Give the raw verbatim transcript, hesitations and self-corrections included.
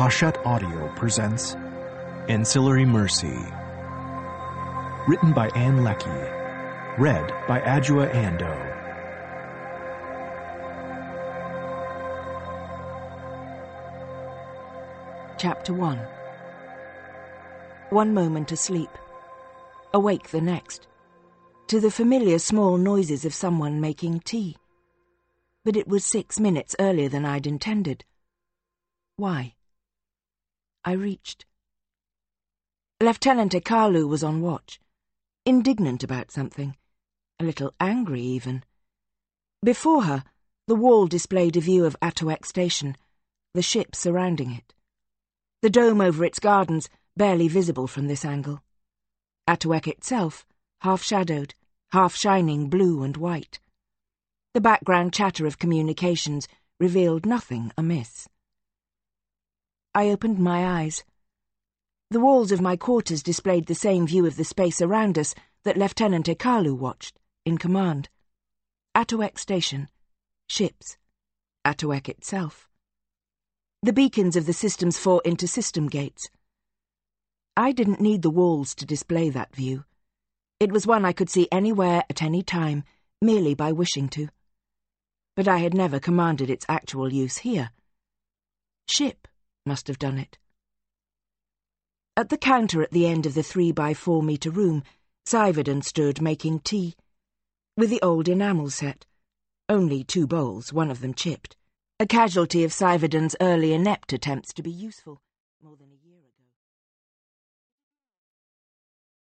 Hachette Audio presents Ancillary Mercy. Written by Ann Leckie. Read by Adjoa Andoh. Chapter one. One moment asleep, awake the next, to the familiar small noises of someone making tea. But it was six minutes earlier than I'd intended. Why? I reached. Lieutenant Ekalu was on watch, indignant about something, a little angry even. Before her, the wall displayed a view of Atuek Station, the ship surrounding it. The dome over its gardens barely visible from this angle. Atuek itself, half-shadowed, half-shining blue and white. The background chatter of communications revealed nothing amiss. I opened my eyes. The walls of my quarters displayed the same view of the space around us that Lieutenant Ekalu watched, in command. Atuek Station. Ships. Atuek itself. The beacons of the system's four inter-system gates. I didn't need the walls to display that view. It was one I could see anywhere at any time, merely by wishing to. But I had never commanded its actual use here. Ship must have done it. At the counter at the end of the three by four metre room, Seivarden stood making tea, with the old enamel set. Only two bowls, one of them chipped. A casualty of Seivarden's early inept attempts to be useful, more than